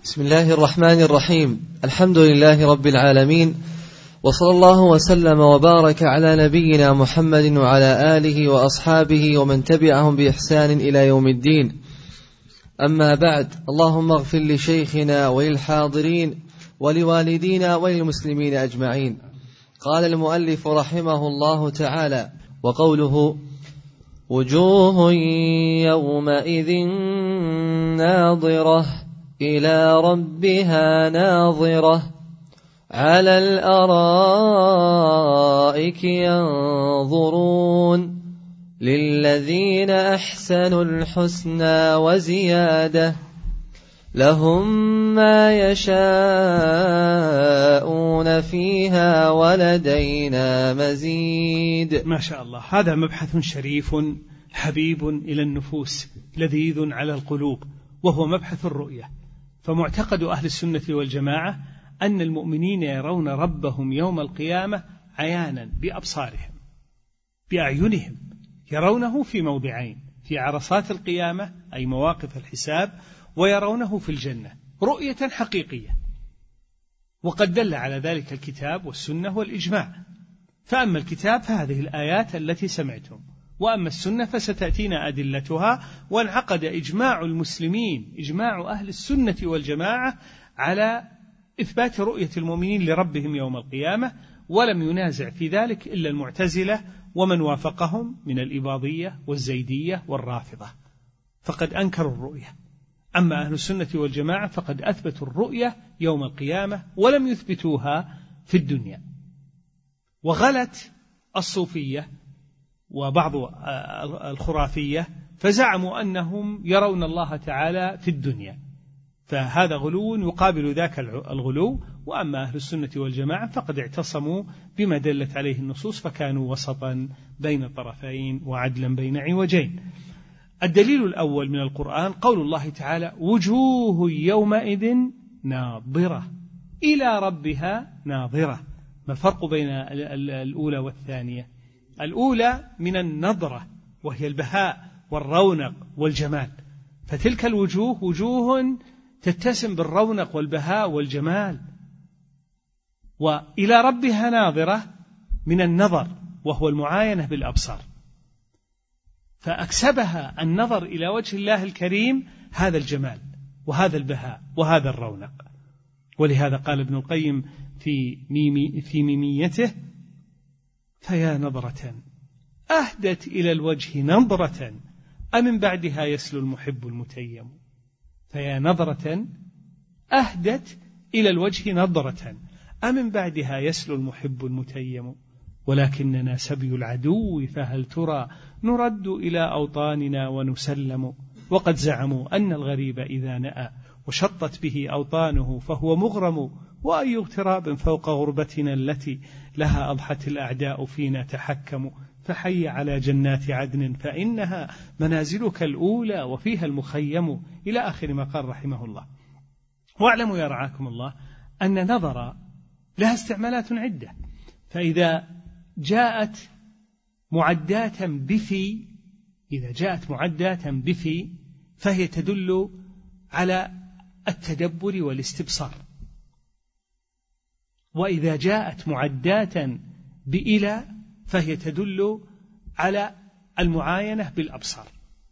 بسم الله الرحمن الرحيم. الحمد لله رب العالمين، وصلى الله وسلم وبارك على نبينا محمد وعلى آله وأصحابه ومن تبعهم بإحسان إلى يوم الدين. أما بعد، اللهم اغفر لشيخنا وللحاضرين ولوالدينا وللمسلمين أجمعين. قال المؤلف رحمه الله تعالى: وقوله: وجوه يومئذ ناظرة إلى ربها ناظرة على الأرائك ينظرون للذين أحسنوا الحسنى وزيادة لهم ما يشاءون فيها ولدينا مزيد. ما شاء الله، هذا مبحث شريف حبيب إلى النفوس لذيذ على القلوب، وهو مبحث الرؤية. فمعتقد أهل السنة والجماعة أن المؤمنين يرون ربهم يوم القيامة عيانا بأبصارهم بأعينهم، يرونه في موضعين: في عرصات القيامة أي مواقف الحساب، ويرونه في الجنة رؤية حقيقية. وقد دل على ذلك الكتاب والسنة والإجماع. فأما الكتاب فهذه الآيات التي سمعتم، وأما السنة فستأتينا أدلتها. وانعقد إجماع المسلمين، إجماع أهل السنة والجماعة، على إثبات رؤية المؤمنين لربهم يوم القيامة، ولم ينازع في ذلك إلا المعتزلة ومن وافقهم من الإباضية والزيدية والرافضة، فقد أنكروا الرؤية. أما أهل السنة والجماعة فقد أثبتوا الرؤية يوم القيامة ولم يثبتوها في الدنيا. وغلت الصوفية وبعض الخرافية فزعموا أنهم يرون الله تعالى في الدنيا، فهذا غلو يقابل ذاك الغلو. وأما أهل السنة والجماعة فقد اعتصموا بما دلت عليه النصوص، فكانوا وسطا بين طرفين وعدلا بين عوجين. الدليل الأول من القرآن قول الله تعالى: وجوه يومئذ ناظرة إلى ربها ناظرة. ما الفرق بين الأولى والثانية؟ الأولى من النظرة، وهي البهاء والرونق والجمال، فتلك الوجوه وجوه تتسم بالرونق والبهاء والجمال. وإلى ربها ناظرة من النظر، وهو المعاينة بالأبصار، فأكسبها النظر إلى وجه الله الكريم هذا الجمال وهذا البهاء وهذا الرونق. ولهذا قال ابن القيم في ميميته: فيا نظرة أهدت إلى الوجه نظرة أمن بعدها يسلو المحب المتيم. فيا نظرة أهدت إلى الوجه نظرة أمن بعدها يسلو المحب المتيم. ولكننا سبي العدو فهل ترى نرد إلى أوطاننا ونسلم. وقد زعموا أن الغريب إذا نأى وشطت به أوطانه فهو مغرم. وأي اغتراب فوق غربتنا التي لها أضحت الأعداء فينا تحكموا. فحي على جنات عدن فإنها منازلك الأولى وفيها المخيم، إلى آخر ما قال رحمه الله. واعلموا يا رعاكم الله أن نظر لها استعمالات عدة. فإذا جاءت معداة بفي، إذا جاءت معداة بفي فهي تدل على التدبر والاستبصار. وإذا جاءت معداة بإلى فهي تدل على المعاينة بالأبصار.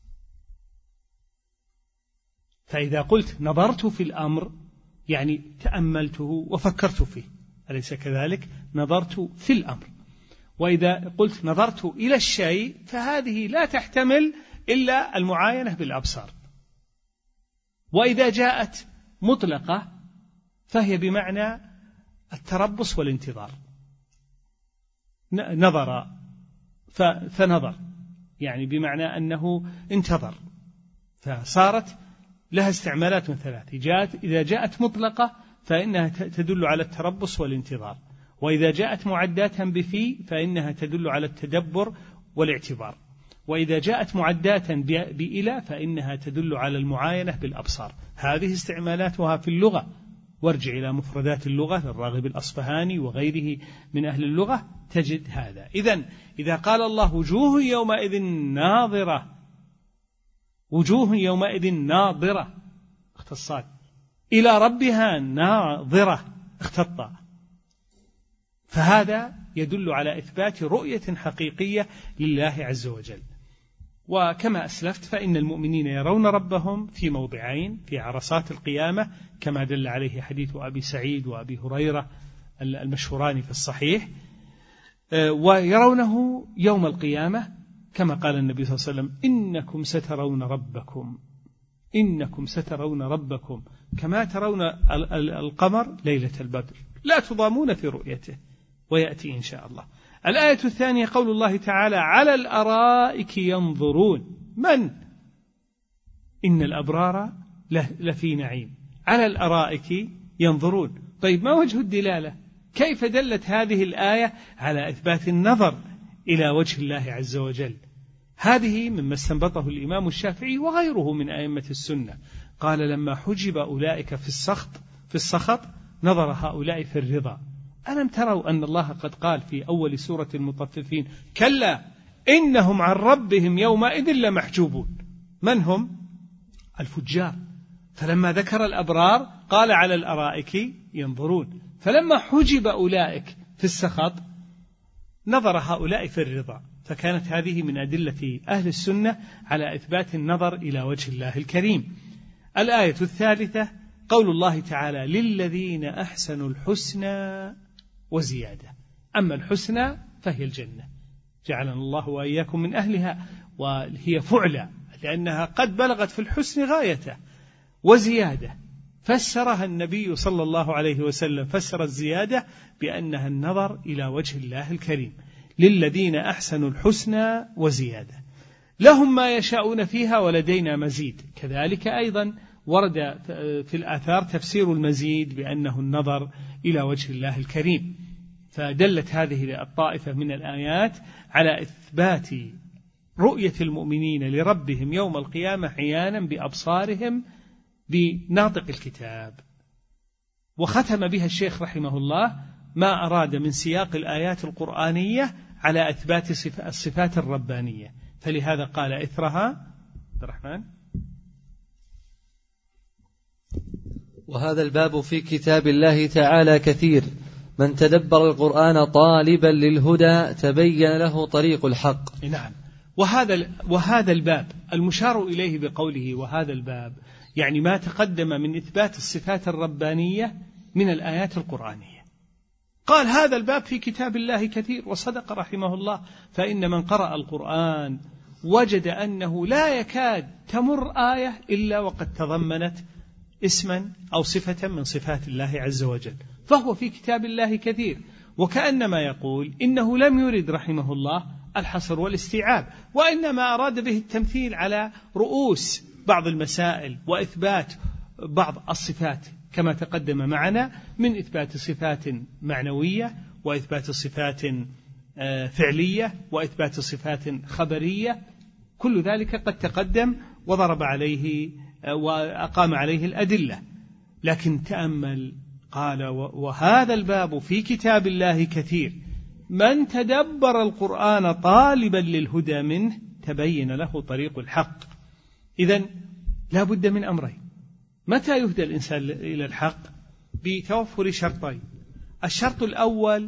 فإذا قلت نظرت في الأمر يعني تأملته وفكرت فيه، أليس كذلك؟ نظرت في الأمر. وإذا قلت نظرت إلى الشيء فهذه لا تحتمل إلا المعاينة بالأبصار. وإذا جاءت مطلقة فهي بمعنى التربص والانتظار. نظر فنظر يعني بمعنى أنه انتظر، فصارت لها استعمالات ثلاث. إذا جاءت مطلقة فإنها تدل على التربص والانتظار، وإذا جاءت معداة بفي فإنها تدل على التدبر والاعتبار، وإذا جاءت معداة بإلى فإنها تدل على المعاينة بالأبصار. هذه استعمالاتها في اللغة، وارجع إلى مفردات اللغة للراغب الأصفهاني وغيره من أهل اللغة تجد هذا. إذا قال الله وجوه يومئذ ناظرة، وجوه يومئذ ناظرة اختصاص، إلى ربها ناظرة اختطى. فهذا يدل على إثبات رؤية حقيقية لله عز وجل. وكما أسلفت فإن المؤمنين يرون ربهم في موضعين في عرصات القيامة كما دل عليه حديث أبي سعيد وأبي هريرة المشهوران في الصحيح، ويرونه يوم القيامة كما قال النبي صلى الله عليه وسلم: إنكم سترون ربكم كما ترون القمر ليلة البدر لا تضامون في رؤيته، ويأتي إن شاء الله. الآية الثانية قول الله تعالى: على الأرائك ينظرون. من؟ إن الأبرار لفي نعيم. على الأرائك ينظرون. طيب ما وجه الدلالة؟ كيف دلت هذه الآية على إثبات النظر إلى وجه الله عز وجل؟ هذه مما استنبطه الإمام الشافعي وغيره من أئمة السنة. قال: لما حجب أولئك في السخط نظر هؤلاء في الرضا. ألم تروا أن الله قد قال في أول سورة المطففين: كلا إنهم عن ربهم يومئذ لمحجوبون. من هم؟ الفجار. فلما ذكر الأبرار قال: على الأرائك ينظرون. فلما حجب أولئك في السخط نظر هؤلاء في الرضا. فكانت هذه من أدلة أهل السنة على إثبات النظر إلى وجه الله الكريم. الآية الثالثة قول الله تعالى: للذين أحسنوا الحسنى وزيادة. أما الحسنى فهي الجنة، جعلنا الله وإياكم من أهلها، وهي فعلى لأنها قد بلغت في الحسن غايته. وزيادة فسرها النبي صلى الله عليه وسلم، فسر الزيادة بأنها النظر إلى وجه الله الكريم. للذين أحسنوا الحسنى وزيادة لهم ما يشاءون فيها ولدينا مزيد. كذلك أيضا ورد في الآثار تفسير المزيد بأنه النظر إلى وجه الله الكريم. فدلت هذه الطائفة من الآيات على إثبات رؤية المؤمنين لربهم يوم القيامة عيانا بأبصارهم بناطق الكتاب. وختم بها الشيخ رحمه الله ما أراد من سياق الآيات القرآنية على إثبات الصفات الربانية. فلهذا قال إثرها الرحمن: وهذا الباب في كتاب الله تعالى كثير، من تدبر القرآن طالبا للهدى تبين له طريق الحق. نعم. وهذا الباب المشار إليه بقوله وهذا الباب، يعني ما تقدم من إثبات الصفات الربانية من الآيات القرآنية. قال هذا الباب في كتاب الله كثير، وصدق رحمه الله، فإن من قرأ القرآن وجد أنه لا يكاد تمر آية إلا وقد تضمنت اسما أو صفة من صفات الله عز وجل، فهو في كتاب الله كثير. وكأنما يقول إنه لم يرد رحمه الله الحصر والاستيعاب، وإنما أراد به التمثيل على رؤوس بعض المسائل وإثبات بعض الصفات كما تقدم معنا من إثبات صفات معنوية وإثبات صفات فعلية وإثبات صفات خبرية. كل ذلك قد تقدم وضرب عليه وأقام عليه الأدلة. لكن تأمل قال وهذا الباب في كتاب الله كثير، من تدبر القرآن طالبا للهدى منه تبين له طريق الحق. إذن لا بد من أمرين. متى يهدى الإنسان إلى الحق؟ بتوفر شرطين. الشرط الأول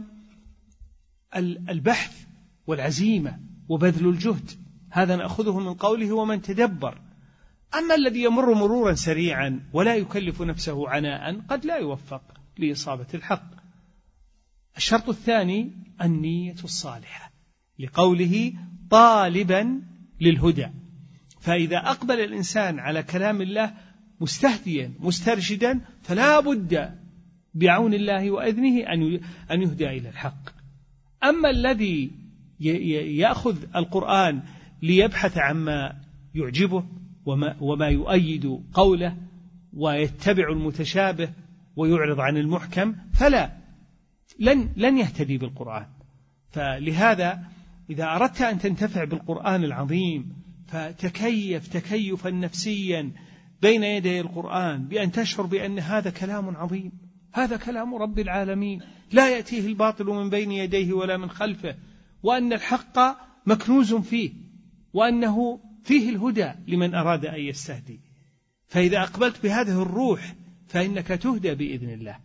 البحث والعزيمة وبذل الجهد، هذا نأخذه من قوله ومن تدبر. أما الذي يمر مرورا سريعا ولا يكلف نفسه عناء قد لا يوفق لإصابة الحق. الشرط الثاني النية الصالحة، لقوله طالبا للهدى. فإذا أقبل الإنسان على كلام الله مستهديا مسترشدا فلا بد بعون الله وإذنه أن يهدى إلى الحق. أما الذي يأخذ القرآن ليبحث عما يعجبه وما يؤيد قوله ويتبع المتشابه ويعرض عن المحكم فلا لن يهتدي بالقرآن. فلهذا إذا أردت أن تنتفع بالقرآن العظيم فتكيف تكيفا نفسيا بين يدي القرآن بأن تشعر بأن هذا كلام عظيم، هذا كلام رب العالمين لا يأتيه الباطل من بين يديه ولا من خلفه، وأن الحق مكنوز فيه، وأنه فيه الهدى لمن أراد أن يستهدي. فإذا أقبلت بهذه الروح فإنك تهدى بإذن الله.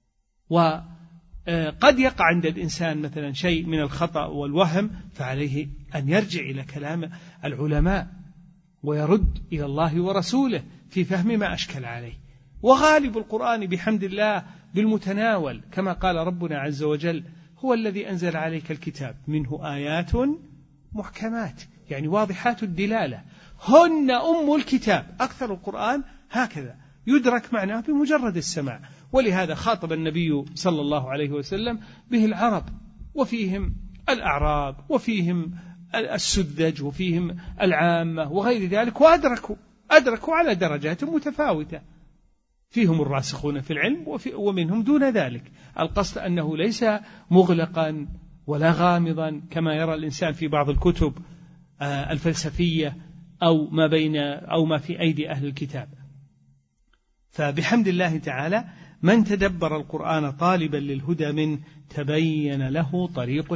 وقد يقع عند الإنسان مثلا شيء من الخطأ والوهم، فعليه أن يرجع إلى كلام العلماء ويرد إلى الله ورسوله في فهم ما أشكل عليه. وغالب القرآن بحمد الله بالمتناول، كما قال ربنا عز وجل: هو الذي أنزل عليك الكتاب منه آيات محكمات، يعني واضحات الدلالة، هن أم الكتاب. أكثر القرآن هكذا يدرك معناه بمجرد السماع. ولهذا خاطب النبي صلى الله عليه وسلم به العرب، وفيهم الأعراب، وفيهم السذج، وفيهم العامة وغير ذلك، وأدركوا على درجات متفاوتة، فيهم الراسخون في العلم ومنهم دون ذلك. القصد أنه ليس مغلقا ولا غامضا كما يرى الإنسان في بعض الكتب الفلسفية أو ما في أيدي أهل الكتاب. فبحمد الله تعالى من تدبر القرآن طالبا للهدى منه تبين له طريق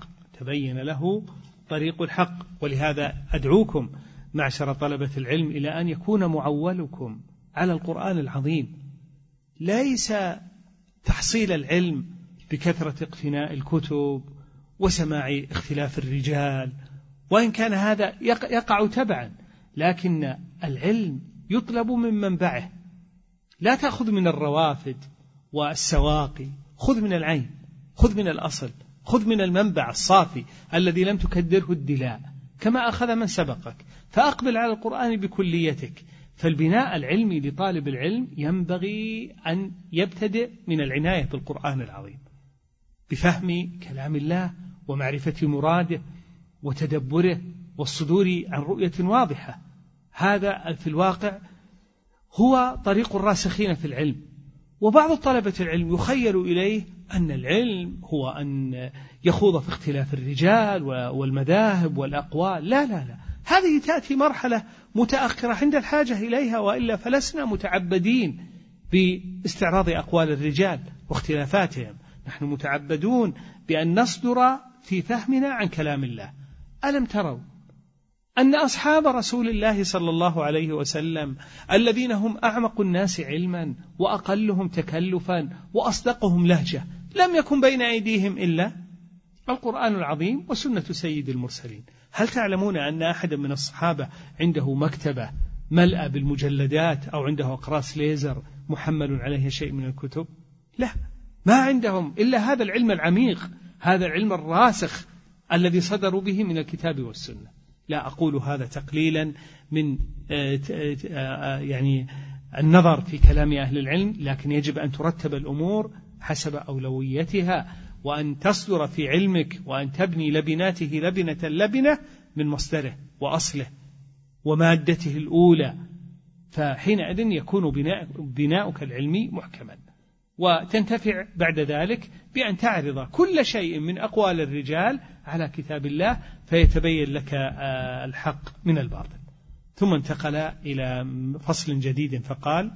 الحق. ولهذا أدعوكم معشر طلبة العلم إلى أن يكون معولكم على القرآن العظيم، ليس تحصيل العلم بكثرة اقتناء الكتب وسماع اختلاف الرجال، وإن كان هذا يقع تبعا، لكن العلم يطلب من منبعه. لا تأخذ من الروافد والسواقي، خذ من العين، خذ من الأصل، خذ من المنبع الصافي الذي لم تكدره الدلاء، كما أخذ من سبقك. فأقبل على القرآن بكليتك. فالبناء العلمي لطالب العلم ينبغي أن يبتدئ من العناية بالقرآن العظيم، بفهم كلام الله ومعرفة مراده وتدبره والصدور عن رؤية واضحة. هذا في الواقع هو طريق الراسخين في العلم. وبعض طلبة العلم يخيل إليه أن العلم هو أن يخوض في اختلاف الرجال والمذاهب والأقوال. لا، هذه تأتي مرحلة متأخرة عند الحاجة إليها، وإلا فلسنا متعبدين باستعراض أقوال الرجال واختلافاتهم. نحن متعبدون بأن نصدر في فهمنا عن كلام الله. ألم تروا أن أصحاب رسول الله صلى الله عليه وسلم الذين هم أعمق الناس علما وأقلهم تكلفا وأصدقهم لهجة لم يكن بين أيديهم إلا القرآن العظيم وسنة سيد المرسلين؟ هل تعلمون أن أحدا من الصحابة عنده مكتبة ملأ بالمجلدات أو عنده أقراص ليزر محمل عليها شيء من الكتب؟ لا، ما عندهم إلا هذا العلم العميق، هذا العلم الراسخ الذي صدروا به من الكتاب والسنة. لا أقول هذا تقليلا من يعني النظر في كلام أهل العلم، لكن يجب أن ترتب الأمور حسب أولويتها، وأن تصدر في علمك وأن تبني لبناته لبنة من مصدره وأصله ومادته الأولى. فحينئذ يكون بناؤك العلمي محكما، وتنتفع بعد ذلك بأن تعرض كل شيء من أقوال الرجال على كتاب الله فيتبين لك الحق من الباطل. ثم انتقل إلى فصل جديد فقال: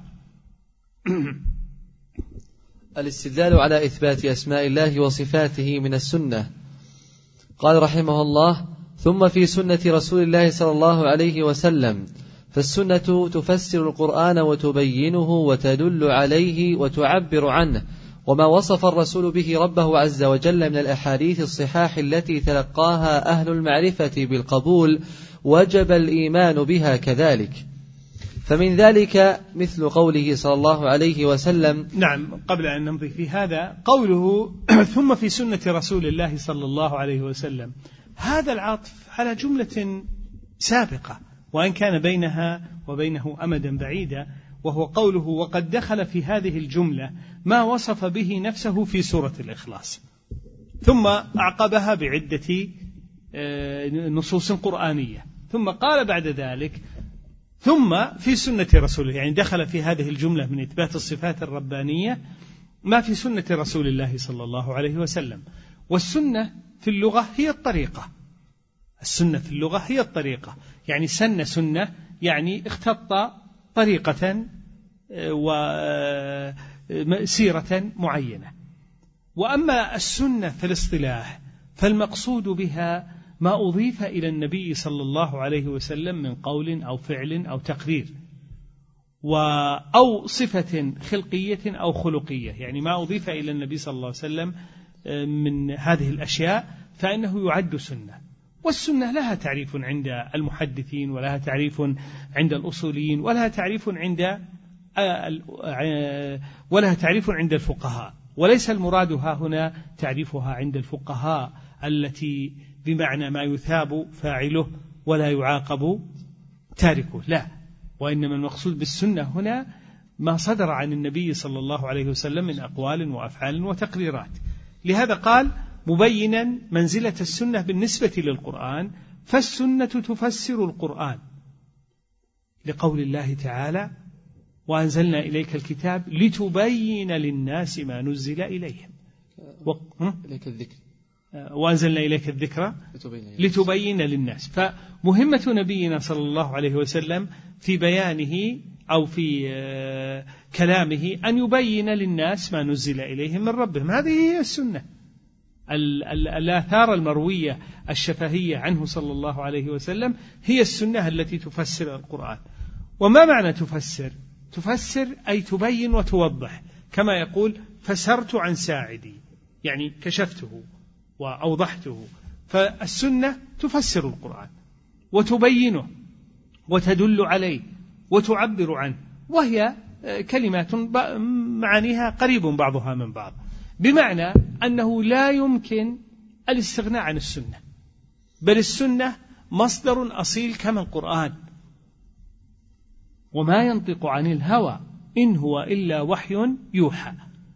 الاستدلال على إثبات أسماء الله وصفاته من السنة. قال رحمه الله: ثم في سنة رسول الله صلى الله عليه وسلم، فالسنة تفسر القرآن وتبينه وتدل عليه وتعبر عنه، وما وصف الرسول به ربه عز وجل من الأحاديث الصحاح التي تلقاها أهل المعرفة بالقبول وجب الإيمان بها كذلك. فمن ذلك مثل قوله صلى الله عليه وسلم. نعم، قبل أن نمضي في هذا قوله ثم في سنة رسول الله صلى الله عليه وسلم، هذا العطف على جملة سابقة وإن كان بينها وبينه أمدا بعيدا، وهو قوله وقد دخل في هذه الجملة ما وصف به نفسه في سورة الإخلاص، ثم أعقبها بعدة نصوص قرآنية، ثم قال بعد ذلك ثم في سنة رسوله، يعني دخل في هذه الجملة من إثبات الصفات الربانية ما في سنة رسول الله صلى الله عليه وسلم. والسنة في اللغة هي الطريقة، السنة في اللغة هي الطريقة، يعني سنة يعني اختط طريقة وسيرة معينة. وأما السنة في الاصطلاح فالمقصود بها ما أضيف إلى النبي صلى الله عليه وسلم من قول أو فعل أو تقرير، أو صفة خلقية أو خلقية، يعني ما أضيف إلى النبي صلى الله عليه وسلم من هذه الأشياء فإنه يعد سنة. والسنة لها تعريف عند المحدثين، ولها تعريف عند الأصوليين، ولها تعريف عند الفقهاء، وليس المراد ها هنا تعريفها عند الفقهاء التي بمعنى ما يثاب فاعله ولا يعاقب تاركه، لا، وإنما المقصود بالسنة هنا ما صدر عن النبي صلى الله عليه وسلم من أقوال وأفعال وتقريرات. لهذا قال مبينا منزلة السنة بالنسبة للقرآن، فالسنة تفسر القرآن، لقول الله تعالى وأنزلنا إليك الكتاب لتبين للناس ما نزل إليهم إليك الذكر، وأنزلنا إليك الذكر لتبين للناس. فمهمة نبينا صلى الله عليه وسلم في بيانه أو في كلامه أن يبين للناس ما نزل إليهم من ربهم، هذه هي السنة. الآثار المروية الشفهية عنه صلى الله عليه وسلم هي السنة التي تفسر القرآن. وما معنى تفسر؟ تفسر أي تبين وتوضح، كما يقول فسرت عن ساعدي، يعني كشفته وأوضحته. فالسنة تفسر القرآن وتبينه وتدل عليه وتعبر عنه، وهي كلمات معانيها قريب بعضها من بعض، بمعنى أنه لا يمكن الاستغناء عن السنة، بل السنة مصدر أصيل كما القرآن، وما ينطق عن الهوى إن هو إلا وحي يوحى.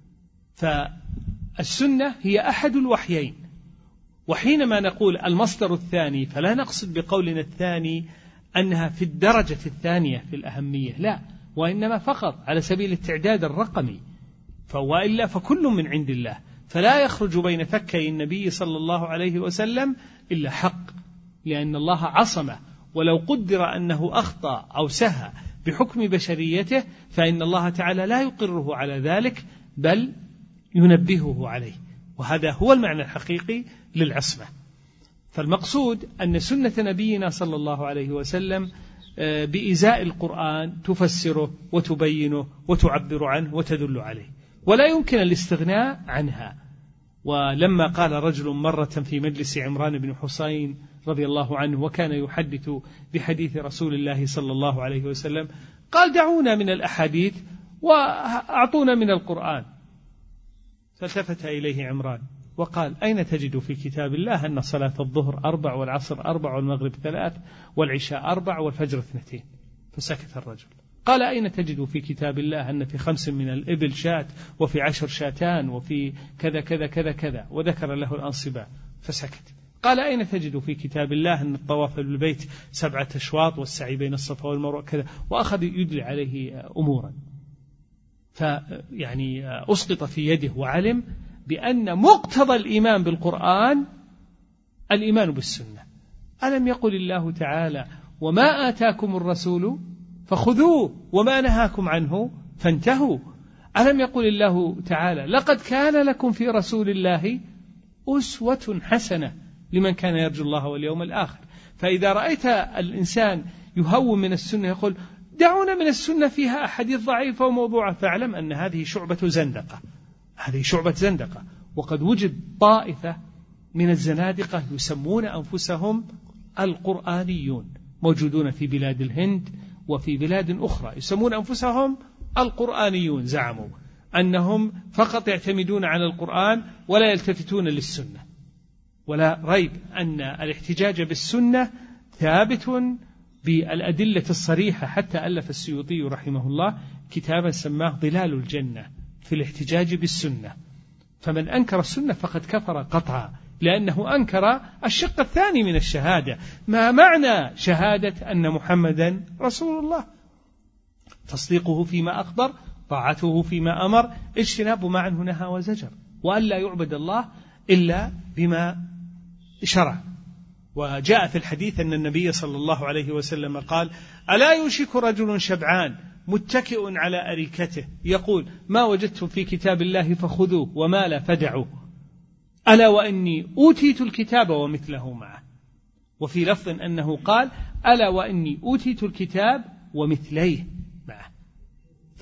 فالسنة هي أحد الوحيين. وحينما نقول المصدر الثاني فلا نقصد بقولنا الثاني أنها في الدرجة الثانية في الأهمية، لا، وإنما فقط على سبيل التعداد الرقمي، وإلا فكل من عند الله، فلا يخرج بين فكي النبي صلى الله عليه وسلم إلا حق، لأن الله عصمه، ولو قدر أنه أخطأ أو سهى بحكم بشريته فإن الله تعالى لا يقره على ذلك بل ينبهه عليه، وهذا هو المعنى الحقيقي للعصمة. فالمقصود أن سنة نبينا صلى الله عليه وسلم بإزاء القرآن تفسره وتبينه وتعبر عنه وتدل عليه، ولا يمكن الاستغناء عنها. ولما قال رجل مرة في مجلس عمران بن حسين رضي الله عنه وكان يحدث بحديث رسول الله صلى الله عليه وسلم، قال دعونا من الأحاديث وأعطونا من القرآن. فالتفت إليه عمران وقال أين تجد في كتاب الله أن صلاة الظهر 4 والعصر 4 والمغرب 3 والعشاء 4 والفجر 2؟ فسكت الرجل. قال أين تجد في كتاب الله أن في 5 من الإبل شاة وفي 10 شاتان وفي كذا كذا كذا كذا، وذكر له الأنصباء، فسكت. قال أين تجد في كتاب الله أن الطواف بالبيت 7 أشواط والسعي بين الصفا والمروة كذا، وأخذ يدلي عليه أمورا. فيعني أسقط في يده وعلم بأن مقتضى الإيمان بالقرآن الإيمان بالسنة. ألم يقل الله تعالى وما آتاكم الرسول فخذوه وما نهاكم عنه فانتهوا؟ ألم يقل الله تعالى لقد كان لكم في رسول الله أسوة حسنة لمن كان يرجو الله واليوم الآخر؟ فإذا رأيت الإنسان يهون من السنة يقول دعونا من السنة فيها أحاديث ضعيفة وموضوعة، فاعلم أن هذه شعبة زندقة، هذه شعبة زندقة. وقد وجد طائفة من الزنادقة يسمون أنفسهم القرآنيون، موجودون في بلاد الهند وفي بلاد أخرى، يسمون أنفسهم القرآنيون، زعموا أنهم فقط يعتمدون على القرآن ولا يلتفتون للسنة. ولا ريب أن الاحتجاج بالسنة ثابت بالأدلة الصريحة، حتى ألف السيوطي رحمه الله كتابا سماه ظلال الجنة في الاحتجاج بالسنة. فمن أنكر السنة فقد كفر قطعا، لأنه أنكر الشق الثاني من الشهادة. ما معنى شهادة أن محمدا رسول الله؟ تصديقه فيما أخبر، طاعته فيما أمر، اجتناب ما عنه نهى وزجر، وأن لا يعبد الله إلا بما شرع. وجاء في الحديث أن النبي صلى الله عليه وسلم قال ألا يوشك رجل شبعان متكئ على أريكته يقول ما وجدتم في كتاب الله فخذوه وما لا فدعوه، ألا وإني أوتيت الكتاب ومثله معه. وفي لفظ أنه قال ألا وإني أوتيت الكتاب ومثليه معه.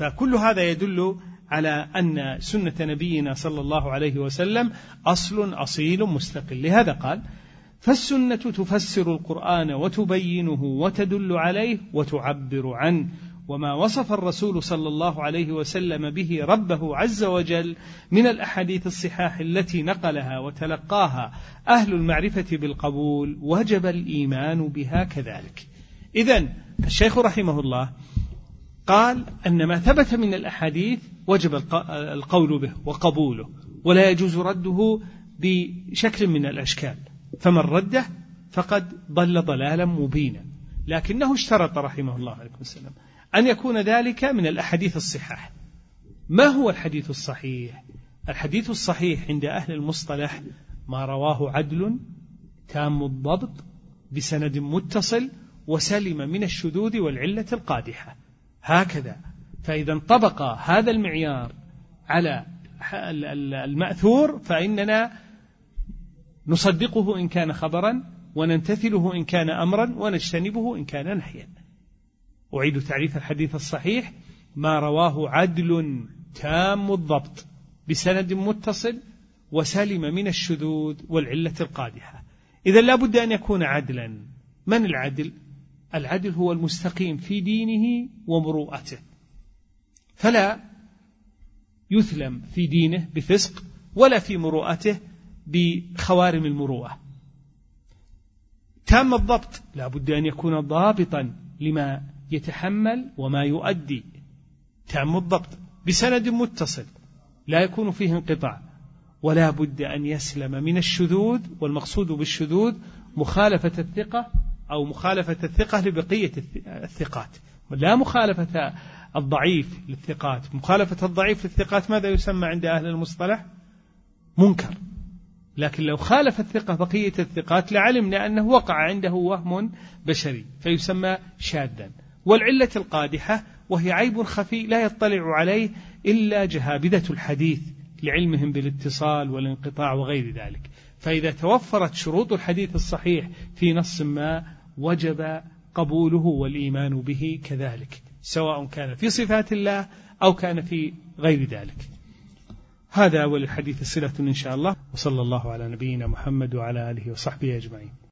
فكل هذا يدل على أن سنة نبينا صلى الله عليه وسلم أصل أصيل مستقل. لهذا قال: فالسنة تفسر القرآن وتبينه وتدل عليه وتعبر عنه، وما وصف الرسول صلى الله عليه وسلم به ربه عز وجل من الأحاديث الصحاح التي نقلها وتلقاها أهل المعرفة بالقبول وجب الإيمان بها كذلك. إذن الشيخ رحمه الله قال أن ما ثبت من الأحاديث وجب القول به وقبوله، ولا يجوز رده بشكل من الأشكال، فمن رده فقد ضل ضلالا مبينا. لكنه اشترط رحمه الله عليه وسلم أن يكون ذلك من الأحاديث الصحاح. ما هو الحديث الصحيح؟ الحديث الصحيح عند أهل المصطلح ما رواه عدل تام الضبط بسند متصل وسلم من الشذوذ والعلة القادحة، هكذا. فإذا انطبق هذا المعيار على المأثور فإننا نصدقه إن كان خبرا، ونمتثله إن كان أمرا، ونجتنبه إن كان نهيا. أعيد تعريف الحديث الصحيح: ما رواه عدل تام الضبط بسند متصل وسلم من الشذوذ والعلة القادحة. إذا لا بد أن يكون عدلا. من العدل؟ العدل هو المستقيم في دينه ومروءته، فلا يثلم في دينه بفسق ولا في مروءته بخوارم المروءة. تام الضبط لا بد أن يكون ضابطا لما يتحمل وما يؤدي. تام الضبط بسند متصل لا يكون فيه انقطاع، ولا بد أن يسلم من الشذوذ، والمقصود بالشذوذ مخالفة الثقة أو مخالفة الثقة لبقية الثقات، لا مخالفة الضعيف للثقات. مخالفة الضعيف للثقات ماذا يسمى عند أهل المصطلح؟ منكر. لكن لو خالف الثقة بقية الثقات لعلمنا أنه وقع عنده وهم بشري فيسمى شاذا. والعلة القادحة وهي عيب خفي لا يطلع عليه إلا جهابذة الحديث لعلمهم بالاتصال والانقطاع وغير ذلك. فإذا توفرت شروط الحديث الصحيح في نص ما وجب قبوله والإيمان به كذلك، سواء كان في صفات الله أو كان في غير ذلك. هذا وللحديث صلة إن شاء الله، وصلى الله على نبينا محمد وعلى آله وصحبه أجمعين.